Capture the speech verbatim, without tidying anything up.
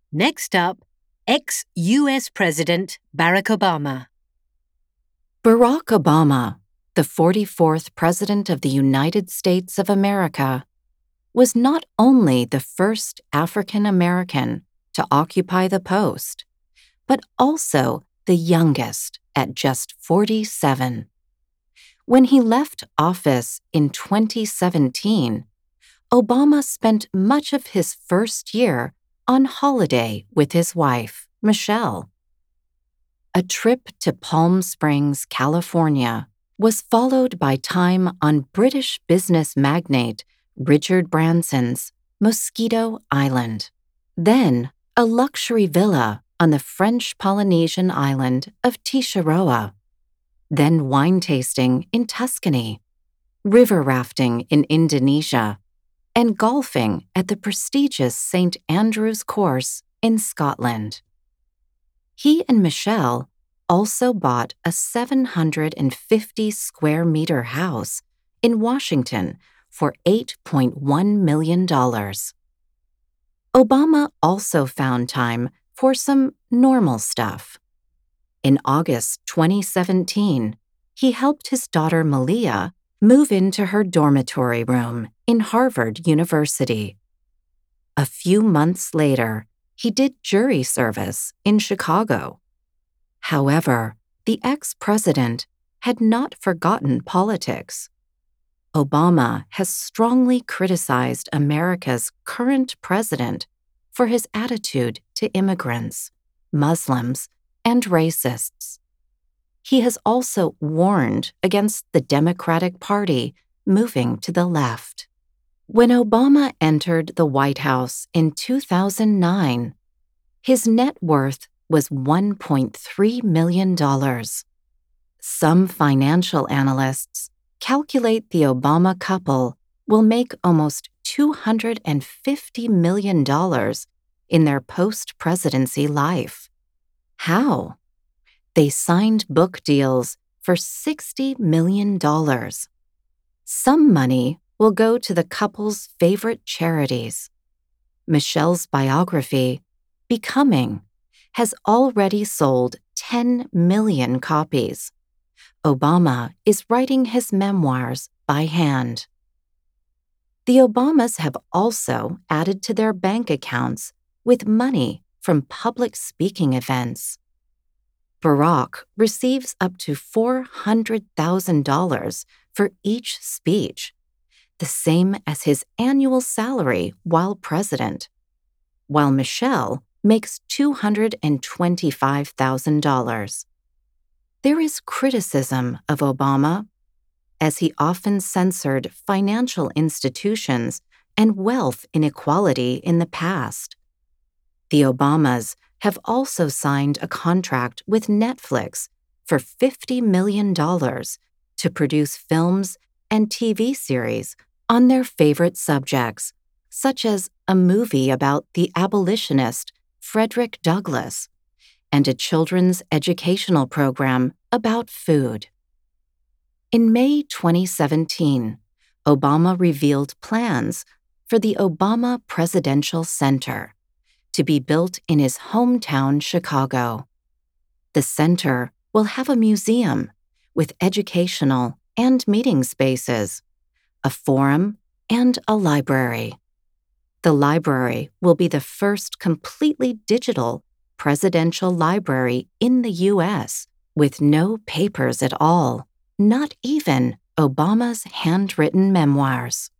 Next up, ex-U S President Barack Obama. Barack Obama, the forty-fourth President of the United States of America, was not only the first African American to occupy the post, but also the youngest at just forty-seven. When he left office in twenty seventeen, Obama spent much of his first year on holiday with his wife, Michelle. A trip to Palm Springs, California, was followed by time on British business magnate Richard Branson's Mosquito Island. Then, a luxury villa on the French Polynesian island of Tisharoa. Then wine tasting in Tuscany, river rafting in Indonesia, and golfing at the prestigious Saint Andrew's Course in Scotland. He and Michelle also bought a seven hundred fifty square meter house in Washington for eight point one million dollars. Obama also found time for some normal stuff. In August twenty seventeen, he helped his daughter Malia move into her dormitory room in Harvard University. A few months later, he did jury service in Chicago. However, the ex-president had not forgotten politics. Obama has strongly criticized America's current president for his attitude to immigrants, Muslims, and racists. He has also warned against the Democratic Party moving to the left. When Obama entered the White House in two thousand nine, his net worth was one point three million dollars. Some financial analysts calculate the Obama couple will make almost two hundred fifty million dollars in their post-presidency life. How? They signed book deals for sixty million dollars. Some money will go to the couple's favorite charities. Michelle's biography, Becoming, has already sold ten million copies. Obama is writing his memoirs by hand. The Obamas have also added to their bank accounts with money from public speaking events. Barack receives up to four hundred thousand dollars for each speech, the same as his annual salary while president, while Michelle makes two hundred twenty-five thousand dollars. There is criticism of Obama, as he often censored financial institutions and wealth inequality in the past. The Obamas have also signed a contract with Netflix for fifty million dollars to produce films and T V series on their favorite subjects, such as a movie about the abolitionist Frederick Douglass and a children's educational program about food. In May twenty seventeen, Obama revealed plans for the Obama Presidential Center to be built in his hometown, Chicago. The center will have a museum with educational and meeting spaces, a forum, and a library. The library will be the first completely digital presidential library in the U S with no papers at all, not even Obama's handwritten memoirs.